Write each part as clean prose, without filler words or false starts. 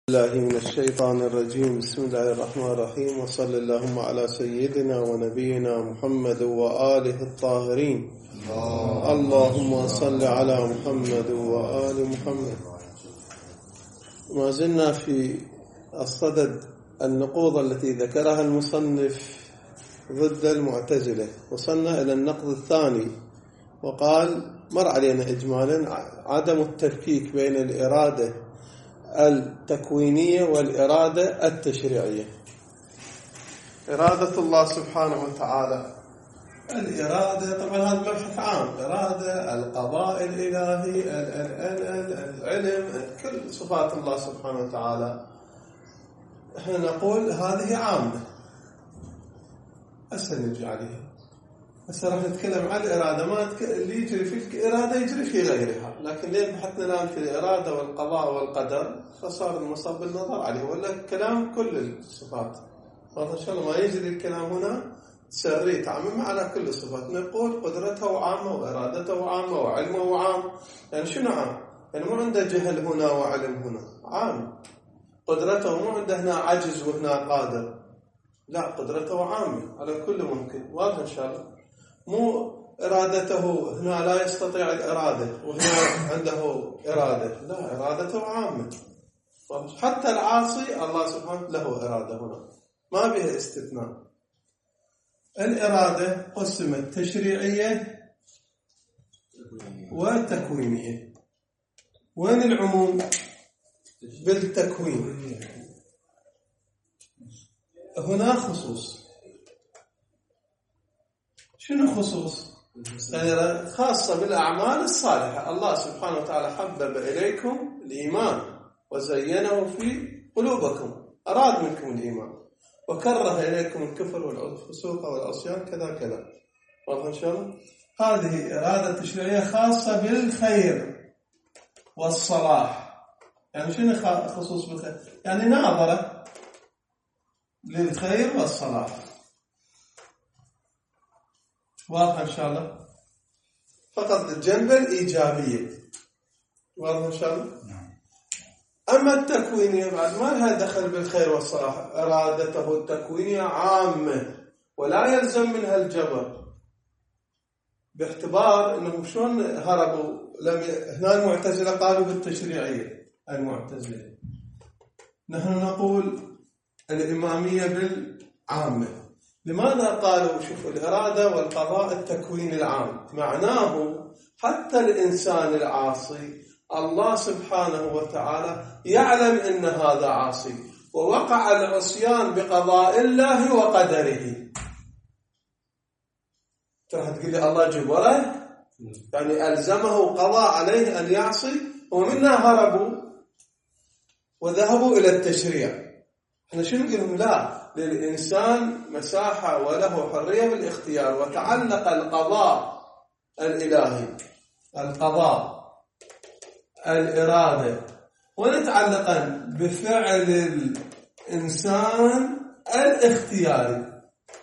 الله من الشيطان الرجيم. بسم الله الرحمن الرحيم، وصلى اللهم على سيدنا ونبينا محمد وآله الطاهرين. اللهم صل على محمد وآل محمد. ما زلنا في الصدد النقوض التي ذكرها المصنف ضد المعتزلة. وصلنا إلى النقد الثاني، وقال مر علينا إجمالا عدم التفكيك بين الإرادة التكوينية والإرادة التشريعية. إرادة الله سبحانه وتعالى، الإرادة طبعا هذا مبحث عام، إرادة، القضاء الإلهي، العلم، كل صفات الله سبحانه وتعالى احنا نقول هذه عامة. هسه نجي عليها، هسه راح نتكلم عن الإرادة. ما اللي يجري في الإرادة يجري في غيرها، لكن ليه بحثنا الآن في الإرادة والقضاء والقدر فصار المصاب بالنظر عليه، ولا كلام كل الصفات. إن شاء الله ما يجري الكلام هنا سري تعمم على كل الصفات. نقول قدرته عامة وإرادته عامة وعلمه عام. يعني شنو عام؟ يعني مو عنده جهل هنا وعلم هنا، عام. قدرته مو عنده هنا عجز وهنا قادر، لا، قدرته عامة على كل ممكن. واضح إن شاء الله؟ مو إرادته هنا لا يستطيع الإرادة وهنا عنده إرادة، لا، إرادته عامة. حتى العاصي الله سبحانه له إرادة هنا، ما بها استثناء. الإرادة قسمت تشريعية وتكوينية. وين العموم؟ بالتكوين. هنا خصوص. شنو خصوص؟ خاصة بالأعمال الصالحة. الله سبحانه وتعالى حبب إليكم الإيمان وزينه في قلوبكم، أراد منكم الإيمان، وكره إليكم الكفر والفسوق والعصيان كذا كذا. واضح إن شاء الله؟ هذه إرادة تشريعية خاصة بالخير والصلاح. يعني شنو خصوص بالخير؟ يعني ناظرة للخير والصلاح. واضح إن شاء الله؟ فقط الجنبة الإيجابية. واضح إن شاء الله؟ أما التكوينية بعد ما لها دخل بالخير والصلاح. إرادته التكوينية عامة ولا يلزم منها الجبر، باعتبار أنهم شلون هربوا. هنا المعتزلة قالوا بالتشريعية. المعتزلة نحن نقول الإمامية بالعامة. لماذا قالوا شوفوا الإرادة والقضاء التكوين العام؟ معناه حتى الإنسان العاصي الله سبحانه وتعالى يعلم أن هذا عاصي، ووقع العصيان بقضاء الله وقدره. راح تقول لي الله جبره، يعني ألزمه قضاء عليه أن يعصي، ومنا هربوا وذهبوا إلى التشريع. احنا شنو نقول؟ لا، للإنسان مساحة وله حرية بالاختيار. وتعلق القضاء الإلهي، القضاء، الإرادة، ونتعلق بفعل الإنسان الاختياري.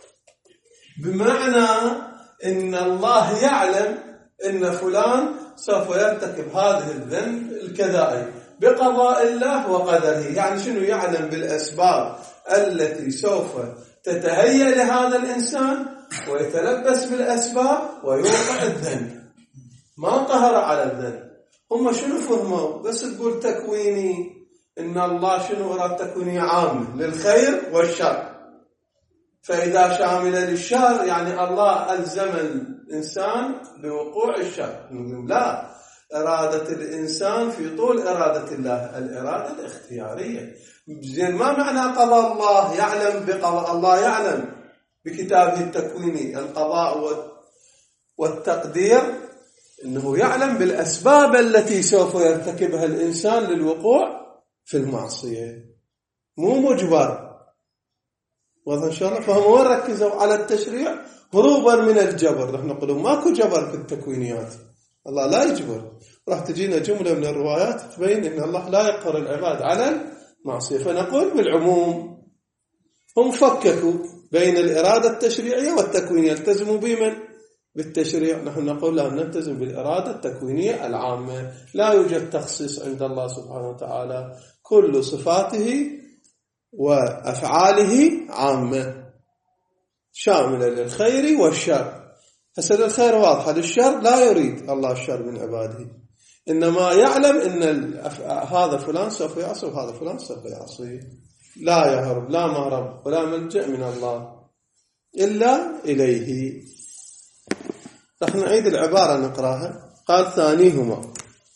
بمعنى إن الله يعلم إن فلان سوف يرتكب هذه الذنب الكذائي بقضاء الله وقدره. يعني شنو؟ يعلم بالأسباب التي سوف تتهيأ لهذا الإنسان ويتلبس بالأسباب ويوقع الذنب. ما قهر على الذنب. هم شنو فهموا؟ بس تقول تكويني، إن الله شنو أراد تكويني عام للخير والشر، فإذا شامل للشر يعني الله ألزم الإنسان بوقوع الشر. نقول لا، إرادة الإنسان في طول إرادة الله، الإرادة الاختيارية. زين، ما معنى قضاء الله؟ يعلم بقضاء الله، يعلم بكتابه التكويني القضاء والتقدير، إنه يعلم بالأسباب التي سوف يرتكبها الإنسان للوقوع في المعصية، مو مجبر. واضح إن شاء الله؟ فهم وين ركزوا على التشريع هروبا من الجبر. نحن نقول ماكو جبر في التكوينيات، الله لا يجبر. راح تجينا جملة من الروايات تبين إن الله لا يقهر العباد على المعصية. فنقول بالعموم هم فككوا بين الإرادة التشريعية والتكوينية. التزموا بمن؟ بالتشريع. نحن نقول لا، نلتزم بالإرادة التكوينية العامة. لا يوجد تخصيص عند الله سبحانه وتعالى كل صفاته وأفعاله عامة شاملة للخير والشر. هسه الخير واضحة، للشر لا يريد الله الشر من عباده، إنما يعلم إن هذا فلان سوف يعصي وهذا فلان سوف يعصي. لا يهرب، لا مهرب ولا ملجأ من الله إلا إليه. رح نعيد العبارة نقراها. قال ثانيهما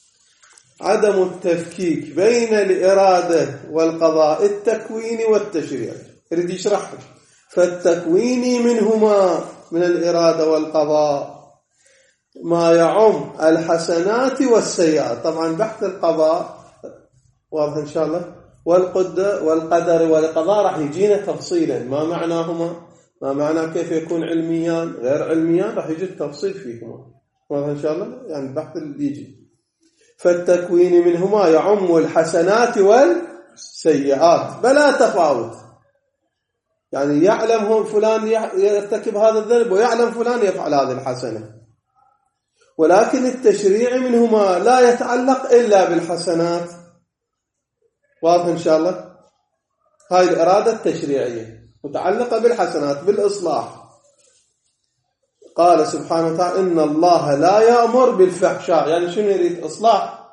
عدم التفكيك بين الإرادة والقضاء التكويني والتشريعي. يريد يشرح فالتكويني منهما من الإرادة والقضاء ما يعم الحسنات والسيئات. طبعا بحث القضاء واضح إن شاء الله، والقدر والقضاء راح يجينا تفصيلا ما معناهما، ما معنى كيف يكون علميان غير علميان، راح يجي التفصيل فيهما واضح إن شاء الله، يعني البحث اللي يجي. فالتكوين منهما يعم الحسنات والسيئات بلا تفاوت، يعني يعلم فلان يرتكب هذا الذنب ويعلم فلان يفعل هذه الحسنة، ولكن التشريع منهما لا يتعلق إلا بالحسنات. واضح إن شاء الله. هاي الإرادة التشريعية متعلقة بالحسنات بالإصلاح. قال سبحانه وتعالى إن الله لا يأمر بالفحشاء، يعني شنو يريد؟ إصلاح،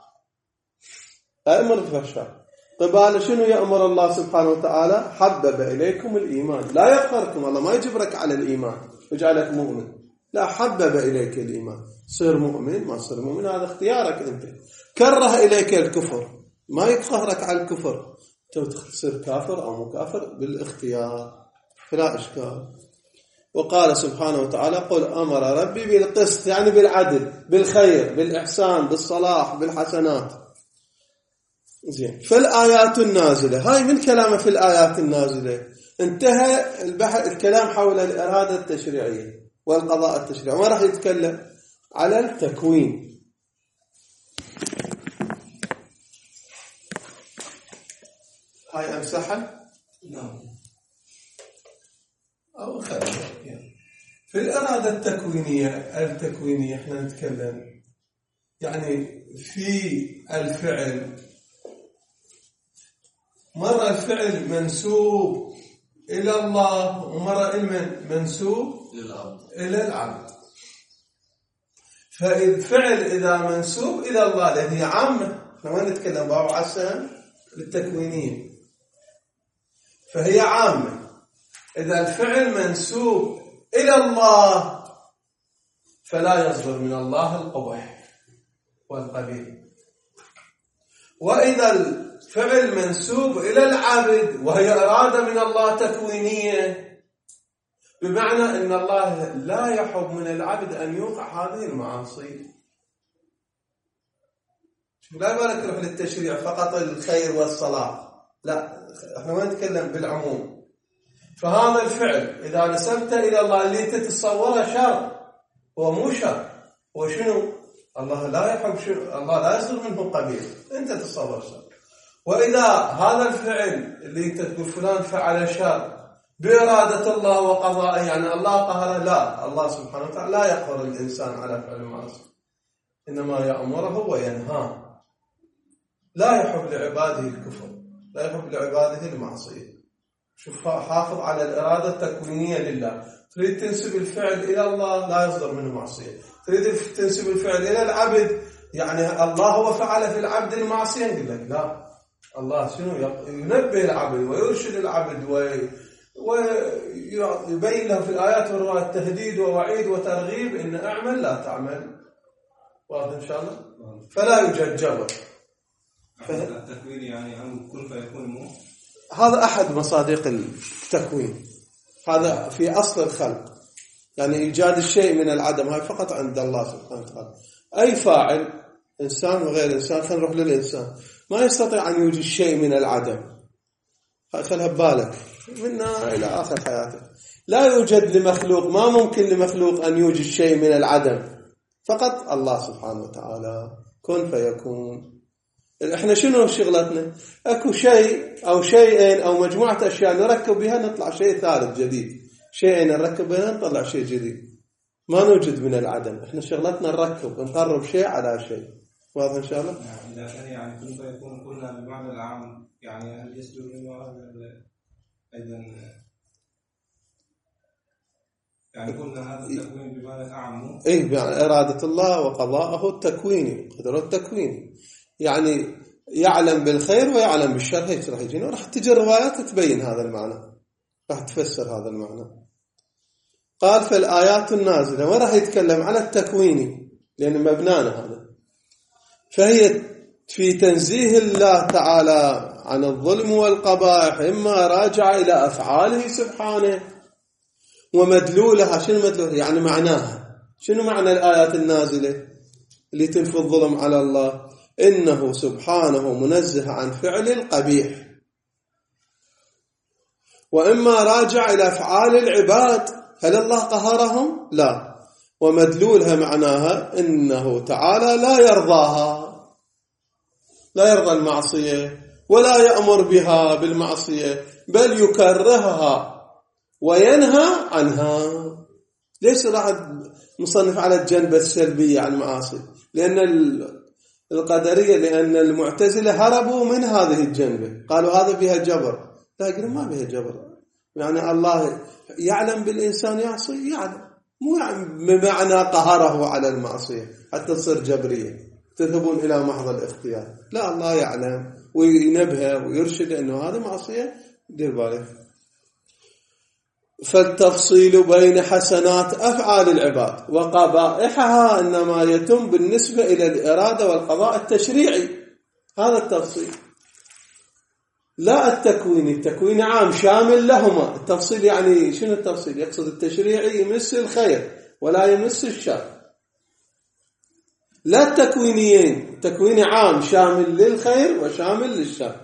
لا يأمر بالفحشاء. قبال شنو يأمر الله سبحانه وتعالى؟ حبب إليكم الإيمان. لا يقهركم الله، ما يجبرك على الإيمان ويجعلك مؤمن، لا، حبب إليك الإيمان. صير مؤمن ما صير مؤمن هذا اختيارك أنت. كره إليك الكفر، ما يقهرك على الكفر، تصير كافر أو مكافر بالاختيار، فلا إشكال. وقال سبحانه وتعالى قل أمر ربي بالقسط، يعني بالعدل، بالخير، بالإحسان، بالصلاح، بالحسنات. زين. في الآيات النازلة، هاي من كلامه في الآيات النازلة انتهى الكلام حول الإرادة التشريعية والقضاء التشريعي، ما راح يتكلم على التكوين. هاي أمسحها؟ نعم. أو خليها. في الإرادة التكوينية احنا نتكلم يعني في الفعل، مرة الفعل منسوب إلى الله ومرة منسوب إلى العبد. فالفعل إذا منسوب إلى الله لأن هي عامة، احنا ما نتكلم باب عسى بالتكوينية، فهي عامة. إذا الفعل منسوب إلى الله فلا يصدر من الله القبح والقبيح. وإذا الفعل منسوب إلى العبد وهي إرادة من الله تكوينية، بمعنى أن الله لا يحب من العبد أن يوقع هذه المعاصي. لا بالك نروح للتشريع فقط الخير والصلاح، لا، احنا ما نتكلم بالعموم. فهذا الفعل إذا نسبته إلى الله اللي تتصوره شر هو مو شر، هو شنو؟ الله لا يحب شر، الله لا يصدر منه قبيح، أنت تتصور شر. وإذا هذا الفعل اللي تقول فلان فعل شر بإرادة الله وقضائه، يعني الله قهره، لا، الله سبحانه وتعالى لا يقهر الإنسان على فعل المعاصي، إنما يأمره وينهاه. لا يحب لعباده الكفر، لا يحب لعباده المعصية. شوف، حافظ على الإرادة التكوينية لله. تريد تنسب الفعل إلى الله لا يصدر منه معصية، تريد تنسب الفعل إلى العبد يعني الله هو فعل في العبد المعصية، يقول لك لا، الله شنو ينبه العبد ويرشد العبد ويبين له في الآيات والروايات تهديد ووعيد وترغيب إن أعمل لا تعمل. واضح إن شاء الله. فلا يوجد جبر. التكوين يعني أن كن فيكون هذا أحد مصادق التكوين، هذا في أصل الخلق، يعني إيجاد الشيء من العدم، هاي فقط عند الله سبحانه وتعالى. أي فاعل إنسان وغير إنسان، خلينا نروح للإنسان، ما يستطيع أن يوجد شيء من العدم، خلها ببالك منا إلى آخر حياته. لا يوجد لمخلوق، ما ممكن لمخلوق أن يوجد شيء من العدم، فقط الله سبحانه وتعالى كن فيكون. احنا شنو شغلتنا؟ اكو شيء او شيئين او مجموعة اشياء نركب بها نطلع شيء ثالث جديد، شيئين نركب بها نطلع شيء جديد، ما نوجد من العدم. احنا شغلتنا نركب، نقرب شيء على شيء. واضح إن شاء الله؟ يعني إذا كان يعني كن فيكون قلنا بالمعنى العام، يعني هل يسلو أيضا يعني قلنا هذا التكوين بمعنى أعم؟ إيه، يعني إرادة الله وقضاءه التكويني، قدره التكويني، يعني يعلم بالخير ويعلم بالشر. هيك راح يجينا وراح تجي الروايات تبين هذا المعنى، راح تفسر هذا المعنى. قال فالآيات النازلة، وراح يتكلم على التكويني لأن مبنانا هذا، فهي في تنزيه الله تعالى عن الظلم والقبائح، إما راجع إلى أفعاله سبحانه ومدلولها. شنو مدلولها؟ يعني معناها. شنو معنى الآيات النازلة اللي تنفي الظلم على الله؟ إنه سبحانه منزه عن فعل القبيح. وإما راجع إلى أفعال العباد، هل الله قهرهم؟ لا. ومدلولها معناها إنه تعالى لا يرضاها، لا يرضى المعصية ولا يأمر بها بالمعصية، بل يكرهها وينهى عنها. ليش راح نصنف على الجنبة السلبية عن المعاصي؟ لأن القدرية، لأن المعتزلة هربوا من هذه الجنبة، قالوا هذا بها جبر. لا، يقولون ما بها جبر. يعني الله يعلم بالإنسان يعصي، يعلم، مو بمعنى قهره على المعصية حتى تصير جبرية تذهبون إلى محض الاختيار. لا، الله يعلم وينبه ويرشد أنه هذا معصية، دير بالك. فالتفصيل بين حسنات أفعال العباد وقبائحها إنما يتم بالنسبة إلى الإرادة والقضاء التشريعي. هذا التفصيل، لا التكويني. التكويني عام شامل لهما. التفصيل يعني شنو التفصيل؟ يقصد التشريعي يمس الخير ولا يمس الشر، لا التكوينيين. التكويني عام شامل للخير وشامل للشر.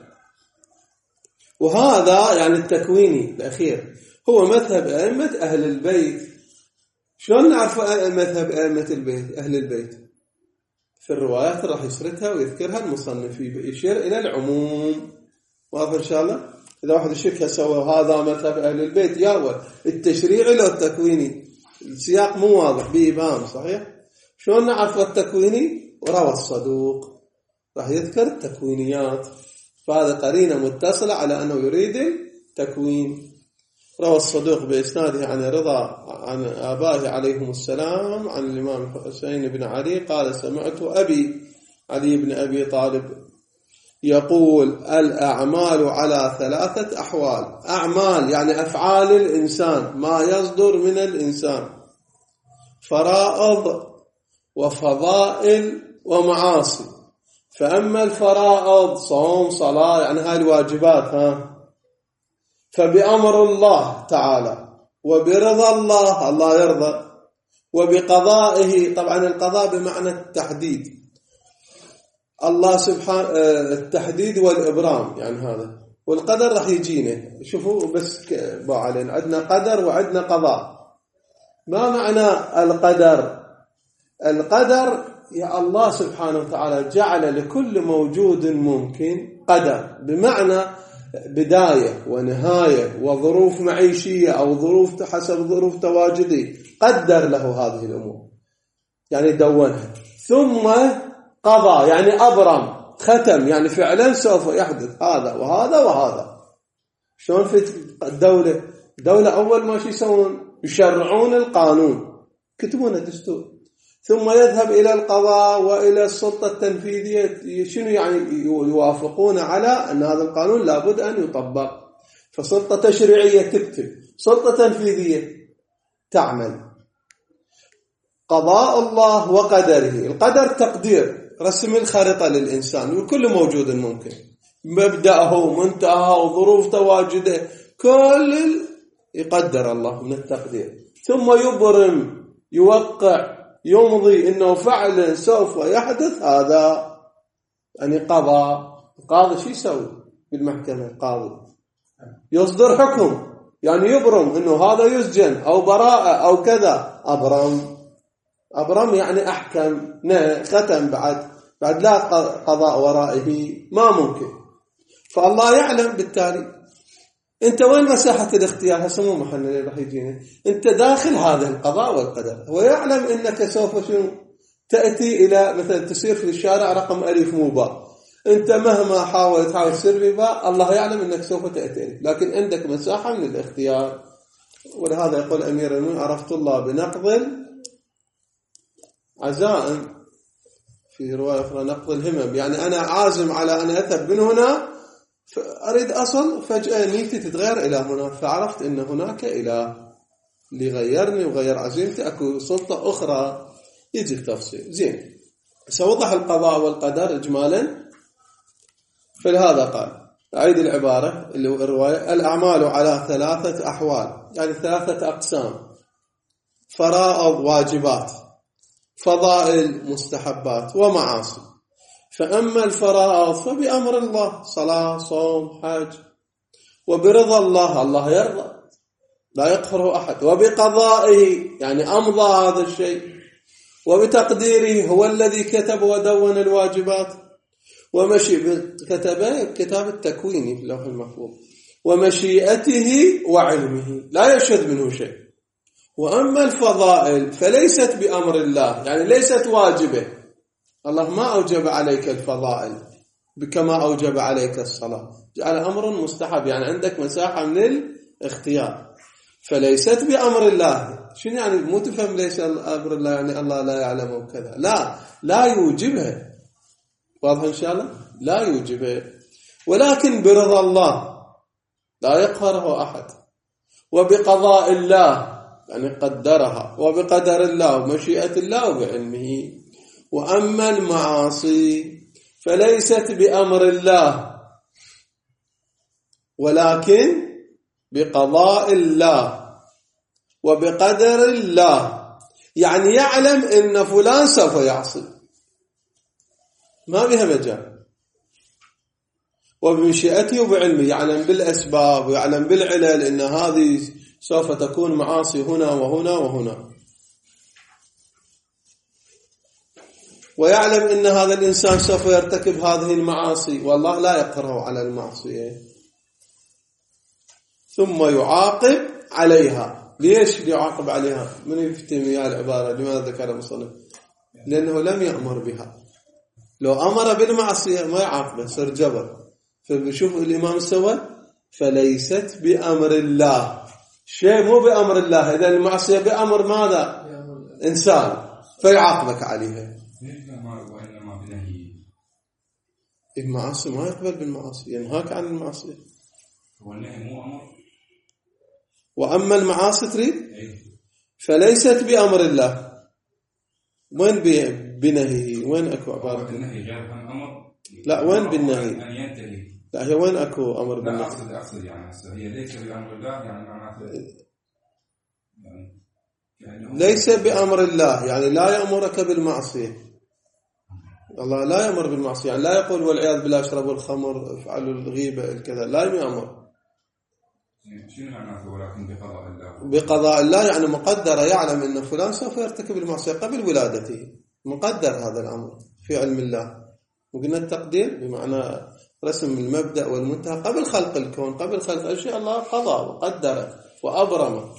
وهذا يعني التكويني الأخير هو مذهب أئمة أهل البيت. شلون نعرف مذهب أئمة البيت أهل البيت؟ في الروايات راح يسردها ويذكرها المصنف، يشير إلى العموم. واضح إن شاء الله؟ إذا واحد يشك سوى هذا مذهب أهل البيت، يا التشريعي لو التكويني، السياق مو واضح بإبهام، صحيح؟ شلون نعرف التكويني؟ وروى الصدوق راح يذكر التكوينيات، فهذا قرينة متصلة على أنه يريد التكوين. روى الصدوق بإسناده عن رضا عن آبائه عليهم السلام عن الإمام حسين بن علي قال سمعت أبي علي بن أبي طالب يقول الأعمال على 3 أحوال. أعمال يعني أفعال الإنسان، ما يصدر من الإنسان، فرائض وفضائل ومعاصي. فأما الفرائض صوم صلاة، يعني هاي الواجبات، فبأمر الله تعالى وبرضا الله، الله يرضى، وبقضائه. طبعا القضاء بمعنى التحديد، الله سبحانه التحديد والإبرام يعني هذا. والقدر راح يجينا، شوفوا بس بعلن عندنا قدر وعندنا قضاء. ما معنى القدر؟ القدر يا الله سبحانه وتعالى جعل لكل موجود ممكن قدر، بمعنى بداية ونهاية وظروف معيشية أو ظروف حسب ظروف تواجدي، قدر له هذه الأمور، يعني دونها. ثم قضى يعني أبرم، ختم، يعني فعلا سوف يحدث هذا وهذا وهذا. شلون في الدولة أول ما شي يسوون؟ يشرعون القانون، يكتبون الدستور، ثم يذهب إلى القضاء وإلى السلطة التنفيذية. شنو يعني؟ يوافقون على أن هذا القانون لابد أن يطبق. فسلطة تشريعية تكتب، سلطة تنفيذية تعمل. قضاء الله وقدره. القدر تقدير، رسم الخريطة للإنسان وكل موجود ممكن، مبدأه ومنتهى وظروف تواجده، كل يقدر الله من التقدير. ثم يبرم، يوقع، يمضي إنه فعلا سوف يحدث هذا، يعني قضاء. القاضي شو يسوي بالمحكمة؟ القاضي يصدر حكم، يعني يبرم إنه هذا يسجن أو براءة أو كذا. أبرم يعني أحكم، ختم. بعد لا قضاء ورائه، ما ممكن. فالله يعلم بالتالي. انت وين مساحة الاختيار؟ هسه مو محل اللي راح يجينا. انت داخل هذا القضاء والقدر، ويعلم انك سوف شنو تأتي إلى مثلا تسير في الشارع رقم ألف مو باء، أنت مهما تحاول تسير بباء الله يعلم أنك سوف تأتي ألف، لكن عندك مساحة من الاختيار. ولهذا يقول أمير المؤمنين عرفت الله بنقض العزائم، في رواية أخرى نقض الهمم، يعني أنا عازم على أن أذهب من هنا أريد أصل، فجأة نيتي تتغير إلى هنا، فعرفت أن هناك إله ليغيرني وغير عزيمتي، أكو سلطة أخرى. يجي التفصيل. زين، سوضح القضاء والقدر إجمالا. فلهذا قال، أعيد العبارة اللي هو الرواية: الأعمال على 3 أحوال، يعني 3 أقسام: فرائض واجبات، فضائل مستحبات، ومعاصي. فأما الفرائض فبأمر الله، صلاة صوم حج، وبرضا الله، الله يرضى لا يقهره أحد، وبقضائه يعني أمضى هذا الشيء، وبتقديره هو الذي كتب ودون الواجبات، كتاب التكويني في اللوح المحفوظ، ومشيئته وعلمه لا يشهد منه شيء. وأما الفضائل فليست بأمر الله، يعني ليست واجبة، الله ما أوجب عليك الفضائل كما أوجب عليك الصلاة، جعل أمر مستحب، يعني عندك مساحة من الاختيار. فليست بأمر الله، شنو يعني؟ مو تفهم ليس أمر الله يعني الله لا يعلم وكذا، لا يوجبها، واضح إن شاء الله؟ لا يوجبها، ولكن برضا الله لا يقهره أحد، وبقضاء الله يعني قدرها، وبقدر الله ومشيئة الله وبعلمه. وأما المعاصي فليست بأمر الله، ولكن بقضاء الله وبقدر الله، يعني يعلم إن فلان سوف يعصي، ما بها مجال. وبمشيئته وبعلمه، يعلم بالأسباب ويعلم بالعلل إن هذه سوف تكون معاصي هنا وهنا وهنا، ويعلم إن هذا الإنسان سوف يرتكب هذه المعاصي، والله لا يقهره على المعصية، ثم يعاقب عليها. ليش يعاقب عليها؟ من يفتهم يا العبارة لماذا ذكر المصنف؟ لأنه لم يأمر بها، لو أمر بالمعصية ما يعاقبه، صار جبر. فبشوف الإمام سوى فليست بأمر الله، شيء مو بأمر الله، إذا المعصية بأمر ماذا؟ إنسان، فيعاقبك عليها. المعاصي ما يقبل بالمعاصي، ينهاك عن المعصية. والنهي مو أمر. وأما المعاصي تريد فليست بأمر الله. وين بنهيه؟ وين أكو عبارة النهي جاء عن أمر؟ لا، وين بالنهي؟ أن ينتهي. لا، هي وين أكو أمر بالنهي؟ لا، أقصد يعني هي ليس بأمر الله، يعني معناته يعني ليس بأمر الله، يعني لا يأمرك بالمعصية. الله لا يأمر بالمعصية، يعني لا يقول والعياذ بالله اشربوا الخمر، افعلوا الغيبة الكذا، لا يأمر. شنو معناته ولكن بقضاء الله؟ بقضاء الله يعني مقدر، يعلم أن فلان سوف يرتكب المعصية قبل ولادته، مقدر هذا الأمر في علم الله. وقلنا التقدير بمعنى رسم المبدأ والمنتهى قبل خلق الكون، قبل خلق الشيء الله قضى وقدر وأبرم.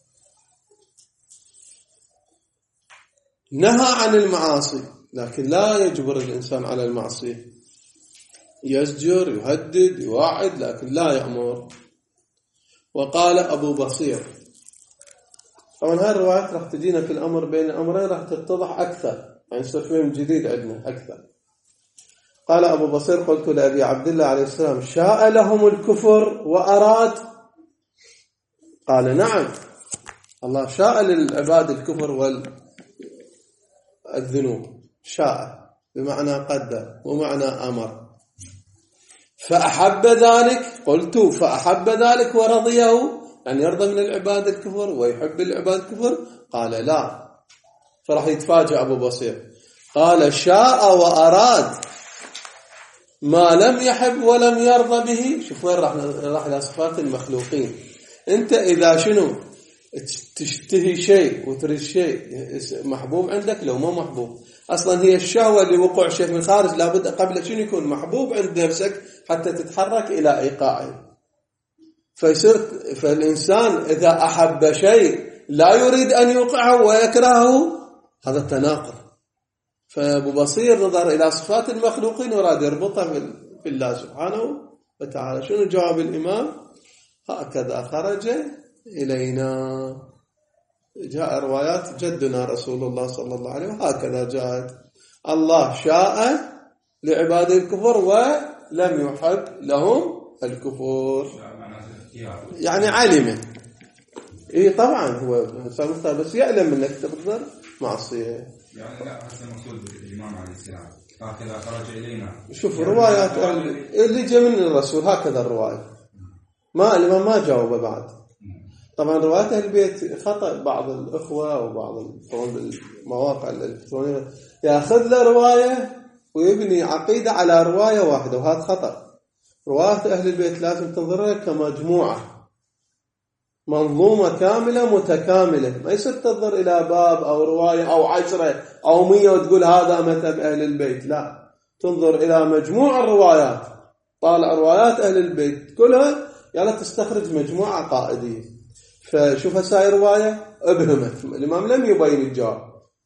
نهى عن المعاصي، لكن لا يجبر الإنسان على المعصية، يزجر يهدد يواعد، لكن لا يأمر. وقال أبو بصير، طبعا هاي الروايات راح تجينا في الأمر بين الأمرين راح تتضح أكثر، يعني يصير فيهم جديد عندنا أكثر. قال أبو بصير: قلت لأبي عبد الله عليه السلام: شاء لهم الكفر وأراد؟ قال: نعم، الله شاء للعباد الكفر والذنوب، شاء بمعنى قدر ومعنى أمر. فأحب ذلك؟ قلت: فأحب ذلك ورضيه، يعني يرضى من العباد الكفر ويحب العباد الكفر؟ قال: لا. فراح يتفاجأ أبو بصير، قال: شاء وأراد ما لم يحب ولم يرضى به. شوف وين راح إلى صفات المخلوقين. أنت إذا شنو تشتهي شيء وتريد شيء محبوب عندك، لو ما محبوب أصلا، هي الشهوة لوقوع شيء من الخارج لابد قبل شنو يكون محبوب عند نفسك حتى تتحرك إلى إيقاعه. فالإنسان إذا أحب شيء لا يريد أن يوقعه ويكرهه، هذا التناقض. فأبو بصير نظر إلى صفات المخلوقين وراد يربطها في الله سبحانه وتعالى. شنو جواب الإمام؟ هكذا خرج إلينا. جاء روايات جدنا رسول الله صلى الله عليه وسلم هكذا جاءت: الله شاء لعباده الكفر ولم يحب لهم الكفر. يعني علمه. إيه طبعا هو إنسان مختار بس يعلم أنك تقدر معصية. يعني لا هذا المقصود بالإمام عليه السلام هكذا خرج إلينا. شوف روايات اللي جاء من الرسول هكذا الرواية. ما الإمام ما جاوب بعد. طبعا روايات أهل البيت خطأ بعض الأخوة وبعض المواقع الإلكترونية يأخذ له رواية ويبني عقيدة على رواية واحدة، وهذا خطأ. روايات أهل البيت لازم تنظرها كمجموعة منظومة كاملة متكاملة، ما يصير تنظر إلى باب أو رواية أو 10 أو 100 وتقول هذا مذهب أهل البيت. لا، تنظر إلى مجموع الروايات، طالع روايات أهل البيت كلها يلا تستخرج مجموعة عقائدية. فشوف هسه رواية ابهمت، الإمام لم يبين الجواب،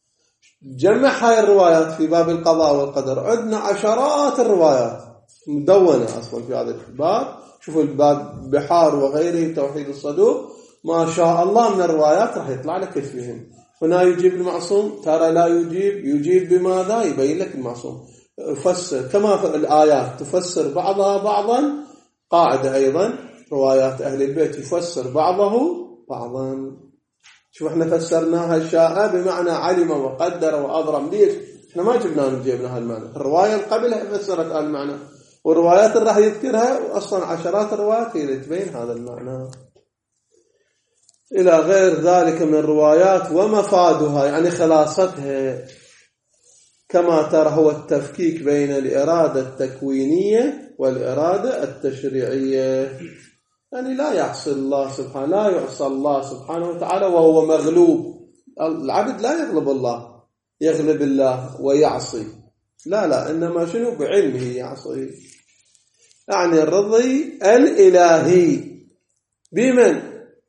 جمع هاي الروايات في باب القضاء والقدر. عندنا عشرات الروايات مدونة أصلا في هذا الباب. شوفوا الباب بحار وغيره، توحيد الصدوق، ما شاء الله من الروايات راح يطلع لك كيف فيهم. هنا يجيب المعصوم، ترى لا يجيب بماذا؟ يبين لك المعصوم. يفسر كما في الآيات تفسر بعضها بعضا. قاعدة أيضا روايات أهل البيت يفسر بعضه بعضا. شوف احنا فسرناها شاء بمعنى علم وقدر وأضرم. ليش؟ احنا ما جبنا هالمعنى. الرواية اللي قبلها فسرت هالمعنى، والروايات اللي راح يذكرها أصلا عشرات الروايات هي اللي تبين هذا المعنى. إلى غير ذلك من الروايات ومفادها يعني خلاصتها. كما ترى هو التفكيك بين الإرادة التكوينية والإرادة التشريعية. يعني لا يعصي الله سبحانه، لا يعصى الله سبحانه وتعالى وهو مغلوب. العبد لا يغلب الله، يغلب الله ويعصي. لا إنما شنو؟ بعلمه يعصي. يعني الرضي الإلهي بمن؟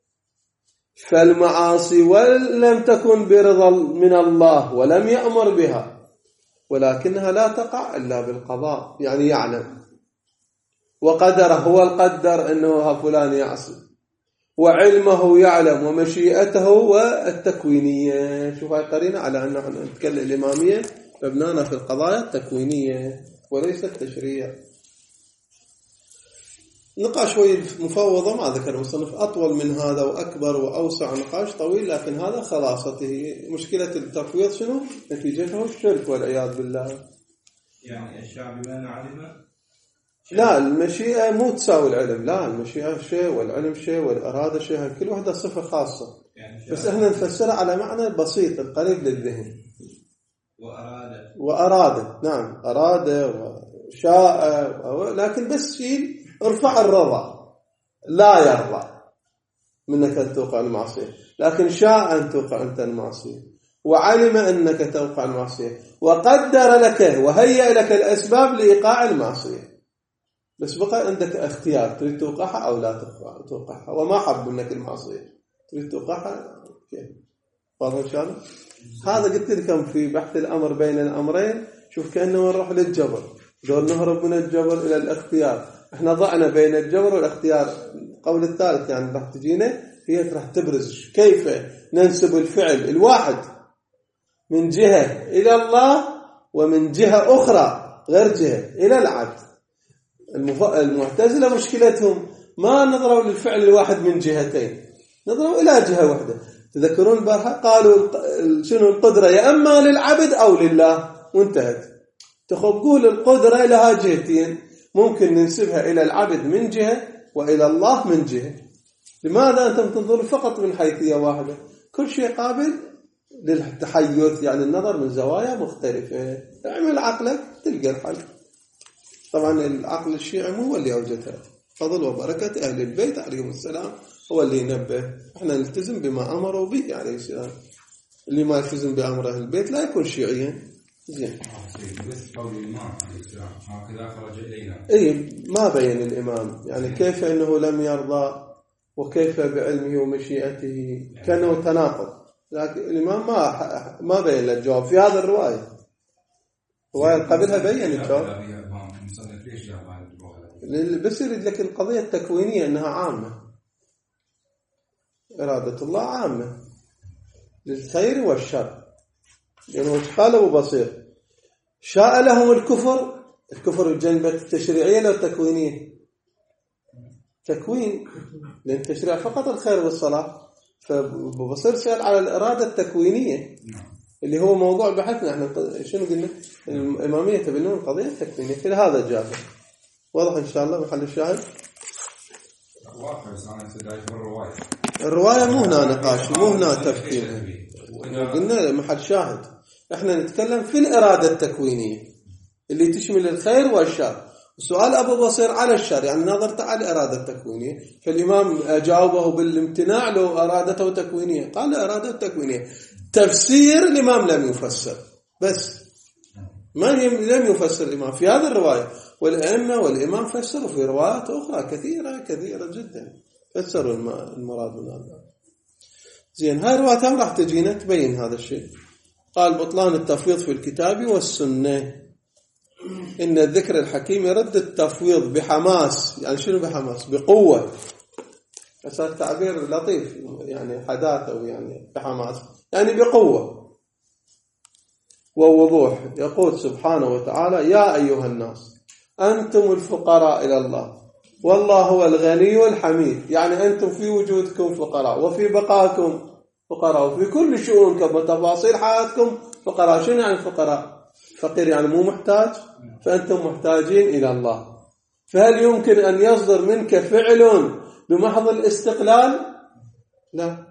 فالمعاصي ولم تكن برضا من الله ولم يأمر بها، ولكنها لا تقع إلا بالقضاء. يعني يعلم وقدره، هو القدر أنه فلان يعصي، وعلمه يعلم، ومشيئته والتكوينية. شوف هاي قرينة على أن نحن نتكلم الإمامية مبنانا في القضايا التكوينية وليس التشريع. نقاش شوي مفوضة ما ذكر مصنف أطول من هذا وأكبر وأوسع، نقاش طويل، لكن هذا خلاصته. مشكلة التفويض شنو؟ نتيجته الشرك والعياذ بالله. يعني الشعب بما علم. لا، المشيئة مو تساوي العلم. لا، المشيئة شيء والعلم شيء والإرادة شيء، كل واحدة صفة خاصة. يعني بس احنا نفسرها على معنى بسيط قريب للذهن. وأراد نعم، أراد وشاء، لكن بس شيء ارفع الرضا، لا يرضى منك أن توقع المعصية، لكن شاء أن توقع أنت المعصية، وعلم أنك توقع المعصية، وقدر لك وهيأ لك الأسباب لإيقاع المعصية. بس بقى عندك اختيار، تريد توقعها أو لا توقعها. وما حب منك المعصية، تريد توقعها كيف؟ واضح إن شاء الله. هذا قلت لكم في بحث الأمر بين الأمرين. شوف كأنه نروح للجبر، دور نهرب من الجبر إلى الاختيار. احنا ضعنا بين الجبر والاختيار. قول الثالث يعني راح تجينا هي راح تبرز كيف ننسب الفعل الواحد من جهة إلى الله ومن جهة أخرى غير جهة إلى العبد. المعتزلة مشكلتهم ما نظروا للفعل الواحد من جهتين، نظروا إلى جهة واحدة. تذكرون البارحة قالوا شنو القدرة يا أما للعبد أو لله، وانتهت. تخبقوا القدرة لها جهتين، ممكن ننسبها إلى العبد من جهة وإلى الله من جهة. لماذا أنتم تنظرون فقط من حيثية واحدة؟ كل شيء قابل للتحيث، يعني النظر من زوايا مختلفة. اعمل عقلك تلقى الحل. طبعا العقل الشيعي مو هو اللي أوجدها، فضل وبركة أهل البيت عليهم السلام هو اللي ينبه. احنا نلتزم بما أمروا به عليه السلام. اللي ما يلتزم بأمر أهل البيت لا يكون شيعيا. زين. بس قول الإمام عليه السلام هكذا خرج إلينا. ما بين الإمام يعني كيف أنه لم يرضى وكيف بعلمه ومشيئته، كانه تناقض. لكن الإمام ما بين الجواب في هذا الرواية. الرواية قبلها بيّن شلون المصنف ليش جاب هذه الرواية؟ بس يريد لك القضية التكوينية أنها عامة، إرادة الله عامة للخير والشر. يعني وش قال أبو بصير؟ شاء لهم الكفر الجنبة التشريعية لو التكوينية؟ تكوين، لأن التشريع فقط الخير والصلاح. فأبو بصير سأل على الإرادة التكوينية اللي هو موضوع بحثنا. احنا شنو قلنا؟ الإمامية تبنون القضية التكوينية. في هذا الجانب واضح إن شاء الله محل الشاهد. الرواية مو هنا نقاش، مو هنا تفكير، قلنا محل شاهد. احنا نتكلم في الإرادة التكوينية اللي تشمل الخير والشر. سؤال أبو بصير على الشر، يعني نظرت على الإرادة التكوينية، فالإمام جاوبه بالامتناع لو أرادته تكوينية. قال إرادة تكوينية. تفسير الإمام لم يفسر، بس ما لم يفسر الإمام في هذه الرواية، والأئمة والإمام فسروا في روايات أخرى كثيرة جدا، فسروا المراد من هذا. زين، هاي الروايات هم راح تجينا تبين هذا الشيء. قال بطلان التفويض في الكتاب والسنة. إن الذكر الحكيم يرد التفويض بحماس. يعني شنو بحماس؟ بقوة. بس التعبير لطيف، يعني حداثة، يعني بحماس يعني بقوة ووضوح. يقول سبحانه وتعالى: يا أيها الناس أنتم الفقراء إلى الله والله هو الغني الحميد. يعني أنتم في وجودكم فقراء، وفي بقائكم فقراء، وفي كل شؤونكم وتفاصيل حياتكم فقراء. شنو يعني فقراء؟ فقير يعني مو محتاج، فأنتم محتاجين إلى الله. فهل يمكن أن يصدر منك فعل بمحض الاستقلال؟ لا.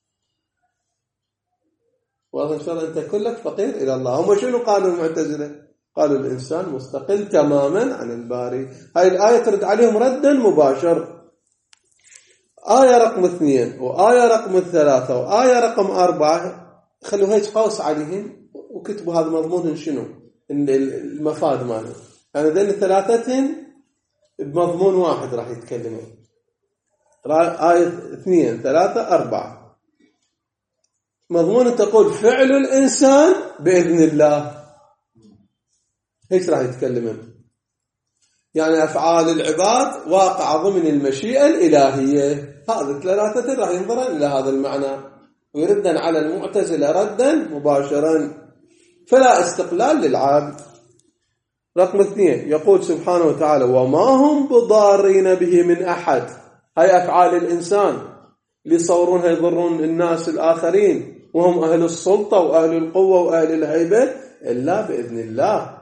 وإن شاء الله أنت كلك فقير إلى الله. هم شنو قالوا المعتزلة؟ قالوا الإنسان مستقل تماما عن الباري. هاي الآية ترد عليهم ردا مباشر. آية رقم 2 وآية رقم 3 وآية رقم 4 خلوا هيك قوس عليهم وكتبوا هذا مضمون شنو المفاد ماله. يعني ذن ثلاثتهم بمضمون واحد راح يتكلمون. آية 2 3 4 مضمون تقول فعل الإنسان بإذن الله، هيك راح يتكلمون. يعني أفعال العباد واقع ضمن المشيئة الإلهية. هذا ثلاثة راح ينظرن إلى هذا المعنى ويردن على المعتزلة ردا مباشرا. فلا استقلال للعبد. رقم 2 يقول سبحانه وتعالى: وما هم بضارين به من أحد. هاي أفعال الإنسان اللي يصورونها يضرون الناس الآخرين وهم أهل السلطة وأهل القوة وأهل الهيبة إلا بإذن الله.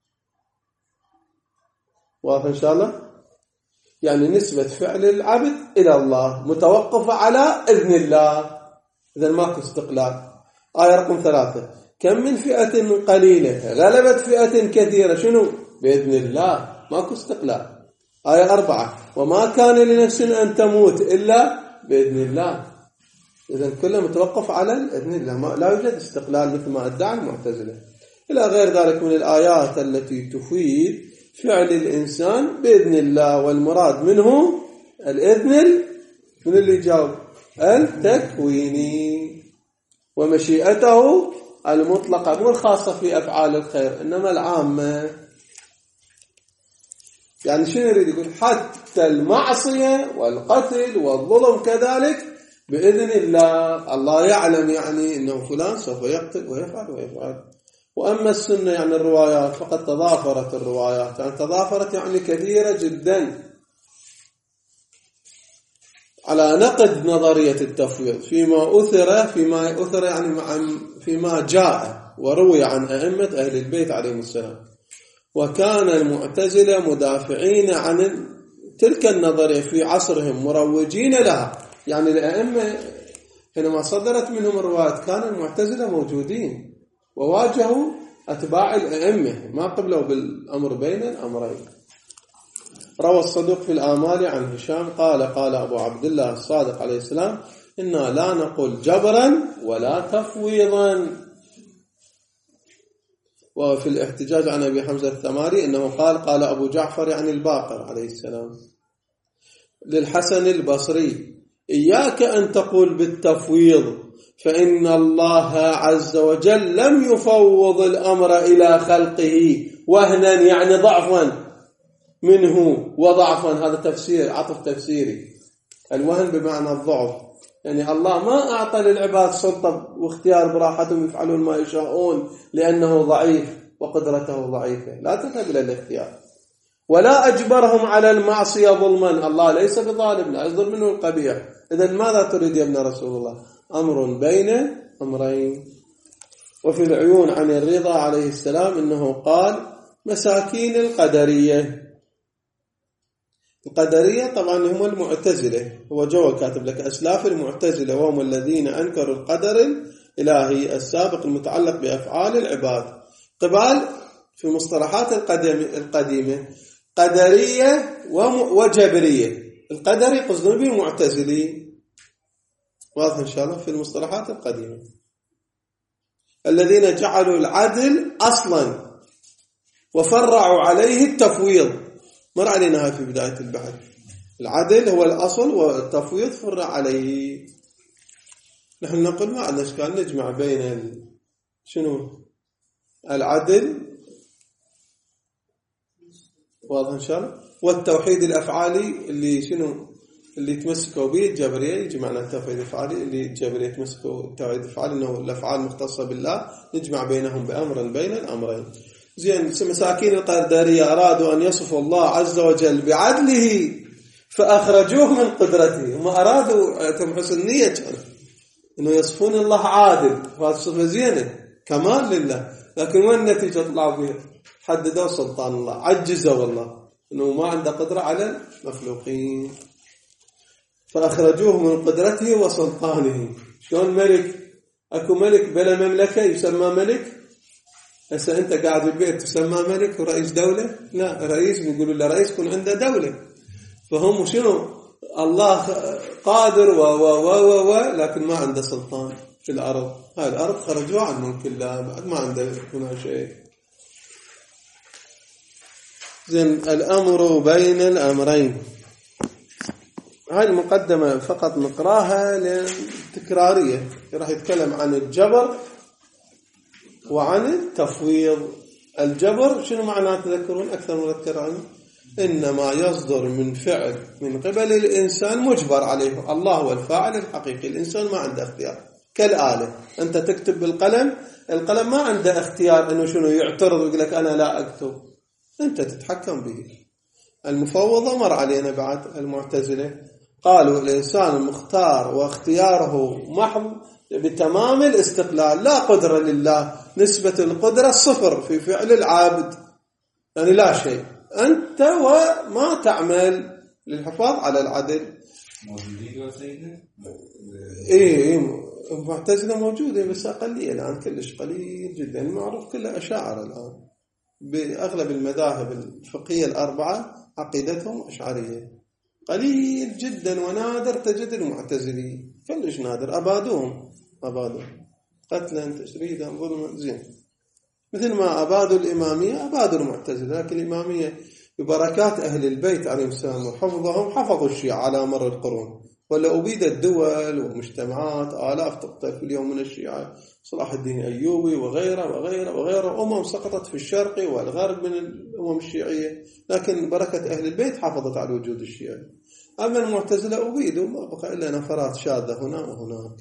واضح إن شاء الله؟ يعني نسبة فعل العبد إلى الله متوقفة على إذن الله. إذن ماكو استقلال. آية رقم 3: كم من فئة قليلة غلبت فئة كثيرة. شنو؟ بإذن الله. ماكو استقلال. آية 4: وما كان لنفس أن تموت إلا بإذن الله. إذن كله متوقف على إذن الله، لا يوجد استقلال مثل ما ادعى المعتزلة. إلى غير ذلك من الآيات التي تفيد فعل الإنسان بإذن الله، والمراد منه الإذن من اللي جاوب التكويني، ومشيئته المطلقة مو الخاصة في أفعال الخير إنما العامة. يعني شنو يريد يقول؟ حتى المعصية والقتل والظلم كذلك بإذن الله. الله يعلم يعني إنه فلان سوف يقتل ويفعل. وأما السنة يعني الروايات فقد تضافرت الروايات. يعني تضافرت يعني كثيرة جدا على نقد نظرية التفويض فيما أثر يعني فيما جاء وروي عن أئمة أهل البيت عليهم السلام. وكان المعتزلة مدافعين عن تلك النظرية في عصرهم مروجين لها. يعني الأئمة حينما صدرت منهم الروايات كان المعتزلة موجودين وواجهوا أتباع الأئمة، ما قبلوا بالأمر بين الأمرين. روى الصدوق في الآمال عن هشام قال: قال أبو عبد الله الصادق عليه السلام: إنا لا نقول جبرا ولا تفويضا. وفي الاحتجاج عن أبي حمزة الثماري إنه قال أبو جعفر يعني الباقر عليه السلام للحسن البصري: إياك أن تقول بالتفويض فإن الله عز وجل لم يفوض الأمر إلى خلقه وهنا يعني ضعفا منه وضعفا. هذا تفسير عطف تفسيري. الوهن بمعنى الضعف، يعني الله ما أعطى للعباد سلطة واختيار براحتهم يفعلون ما يشاءون لأنه ضعيف وقدرته ضعيفة، لا تذهب إلى الاختيار. ولا أجبرهم على المعصية ظلما، الله ليس بظالم لا يصدر منه القبيح. إذن ماذا تريد يا ابن رسول الله؟ أمر بين أمرين. وفي العيون عن الرضا عليه السلام إنه قال مساكين القدرية. القدرية طبعا هم المعتزلة، هو جوا كاتب لك أسلاف المعتزلة، وهم الذين أنكروا القدر الإلهي السابق المتعلق بأفعال العباد. قبال في مصطلحات القديمة قدرية وجبرية. القدري قصدون به المعتزلي، واضح إن شاء الله في المصطلحات القديمة، الذين جعلوا العدل أصلا وفرعوا عليه التفويض. مر علينا في بداية البحث. العدل هو الأصل والتفويض فرع عليه. نحن نقول ما عندنا إشكال نجمع بين شنو العدل، واضح إن شاء الله، والتوحيد الأفعالي اللي شنو اللي يتمسكوا به الجبرية. يجي معنا التوحيد الأفعالي اللي الجبرية يتمسكوا التوحيد الأفعالي إنه الأفعال مختصة بالله، نجمع بينهم بأمر بين الأمرين. زين. مساكين القدرية أرادوا أن يصفوا الله عز وجل بعدله فأخرجوه من قدرته. هم أرادوا تم حسن نية إنه يصفون الله عادل، وهذا صفة زينة كمال لله، لكن وين النتيجة طلعوا بها؟ حددوا سلطان الله، عجزوا والله إنه ما عنده قدرة على المخلوقين، فأخرجوه من قدرته وسلطانه. شلون ملك؟ أكو ملك بلا مملكة يسمى ملك؟ هسه أنت قاعد بالبيت تسمى ملك ورئيس دولة؟ لا، رئيس يقولوا له رئيس يكون عنده دولة. فهم شنو؟ الله قادر لكن ما عنده سلطان في الأرض. هاي الأرض خرجوا عن ملك الله، بعد ما عنده هنا شيء. زين. الأمر بين الأمرين. هاي المقدمة فقط نقراها لتكرارية. راح يتكلم عن الجبر وعن التفويض. الجبر شنو معناه تذكرون أكثر من أذكر عنه؟ إنما يصدر من فعل من قبل الإنسان مجبر عليه. الله هو الفاعل الحقيقي، الإنسان ما عنده اختيار. كالآلة أنت تكتب بالقلم، القلم ما عنده اختيار إنه شنو يعترض ويقول لك أنا لا أكتب، أنت تتحكم به. المفوضة مر علينا بعد المعتزلة، قالوا الإنسان مختار واختياره محض بتمام الاستقلال، لا قدرة لله، نسبة القدرة صفر في فعل العابد، يعني لا شيء، أنت وما تعمل للحفاظ على العدل. موجودين سيدنا؟ إيه المعتزلة موجودة بس أقلية الآن، كلش قليل جدا. المعروف كله أشاعرة الآن، بأغلب المذاهب الفقهية الأربعة عقيدتهم أشعرية، قليل جدا ونادر تجد المعتزلي، كلش نادر. أبادوهم قتلا تشريدا ظلما. زين. مثل ما أبادوا الإمامية أبادوا المعتزلة، لكن الإمامية ببركات أهل البيت عليهم السلام وحفظهم حفظوا الشيعة على مر القرون، ولا أبيدت دول ومجتمعات آلاف تقتل في اليوم من الشيعة، صلاح الدين أيوبي وغيره أمم سقطت في الشرق والغرب من الأمم الشيعية، لكن بركة أهل البيت حافظت على وجود الشيعة. أما المعتزلة أبيدوا، ما بقى إلا نفرات شاذة هنا وهناك.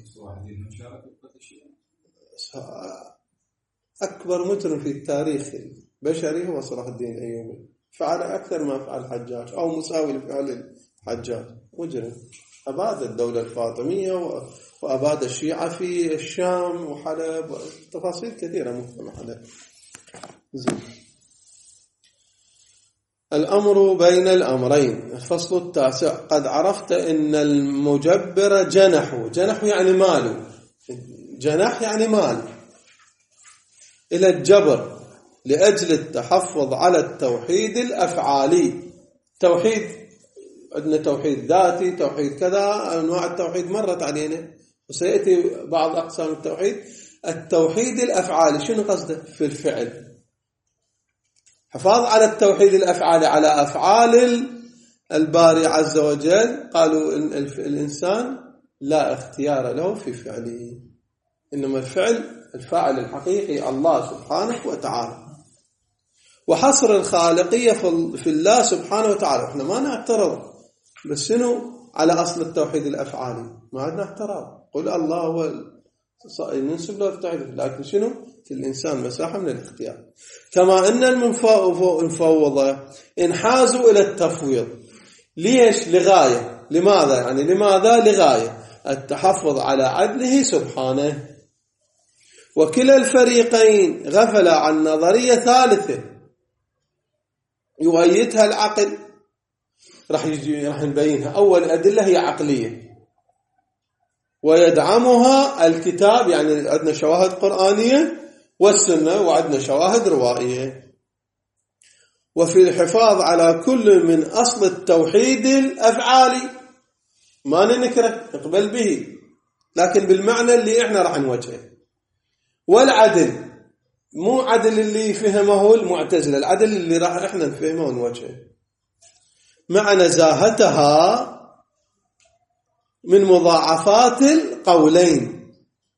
أكبر مجرم في التاريخ البشري هو صلاح الدين الأيوبي، فعل أكثر ما فعل الحجاج أو مساوي لفعل الحجاج. مجرم أباد الدولة الفاطمية وأباد الشيعة في الشام وحلب، تفاصيل كثيرة مهمة حلب. زين. الأمر بين الأمرين. الفصل التاسع. قد عرفت أن المجبر جنح يعني مال، جنح يعني مال إلى الجبر لأجل التحفظ على التوحيد الأفعالي. توحيد عندنا توحيد ذاتي، توحيد كذا، أنواع التوحيد مرت علينا وسيأتي بعض أقسام التوحيد. التوحيد الأفعالي شنو قصده؟ في الفعل، حفاظ على التوحيد الأفعالي، على أفعال الباري عز وجل. قالوا الإنسان لا اختيار له في فعله، إنما الفاعل الحقيقي الله سبحانه وتعالى. وحصر الخالقية في الله سبحانه وتعالى، احنا ما نعترض بس شنو على أصل التوحيد الأفعالي، ما عندنا اعتراض، قل الله هو ننسب له التوحيد، لكن شنو في الإنسان مساحة من الاختيار. كما أن المفوضة انحازوا إلى التفويض. ليش؟ لغاية. لماذا؟ يعني لماذا؟ لغاية التحفظ على عدله سبحانه. وكلا الفريقين غفل عن نظرية ثالثة يؤيدها العقل، راح نبينها. أول أدلة هي عقلية ويدعمها الكتاب، يعني عندنا شواهد قرآنية والسنة وعندنا شواهد روائية. وفي الحفاظ على كل من أصل التوحيد الأفعالي، ما ننكره نقبل به لكن بالمعنى اللي احنا راح نوجهه. والعدل مو عدل اللي فهمه المعتزلة، العدل اللي راح احنا نفهمه ونوجهه، مع نزاهتها من مضاعفات القولين.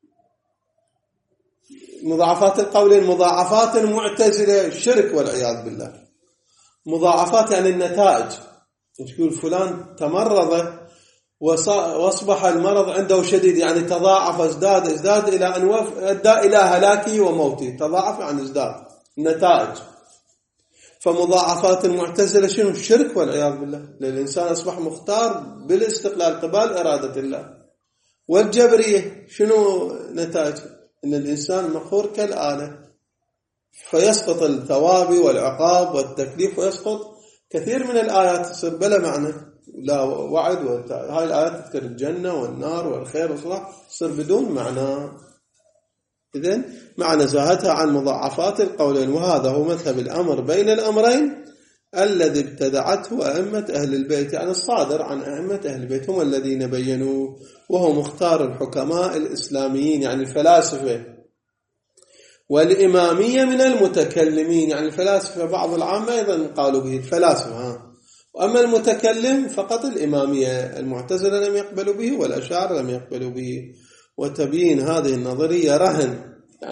مضاعفات القولين مضاعفات المعتزلة الشرك والعياذ بالله. مضاعفات يعني النتائج، تقول فلان تمرض واصبح المرض عنده شديد، يعني تضاعف ازداد الى ان ادى الى هلاكه وموته. تضاعف يعني ازداد النتائج. فمضاعفات المعتزلة شنو؟ الشرك والعياذ بالله، للإنسان أصبح مختار بالاستقلال قبال إرادة الله. والجبرية شنو نتائج؟ إن الإنسان مخور كالآلة، فيسقط الثواب والعقاب والتكليف، ويسقط كثير من الآيات تصير بلا معنى، لا وعد. هاي الآيات تذكر الجنة والنار والخير والصلاح، تصير بدون معنى. إذن مع نزاهتها عن مضاعفات القولين. وهذا هو مذهب الأمر بين الأمرين الذي ابتدعته أئمة أهل البيت، يعني الصادر عن أئمة أهل البيت، هم الذين بينوا. وهو مختار الحكماء الإسلاميين، يعني الفلاسفة، والإمامية من المتكلمين، يعني الفلاسفة بعض العامة أيضا قالوا به الفلاسفة، وأما المتكلم فقط الإمامية. المعتزلة لم يقبلوا به والأشاعرة لم يقبلوا به. وتبيين هذه النظرية رهن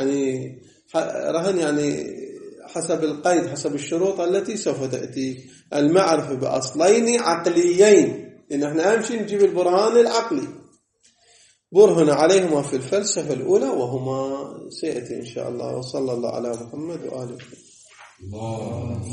يعني حسب القيد، حسب الشروط التي سوف تأتي. المعرفة بأصلين عقليين، لأن احنا أهم شيء نجيب البرهان العقلي، برهن عليهما في الفلسفة الأولى، وهما سيأتي إن شاء الله. وصلى الله على محمد وآله.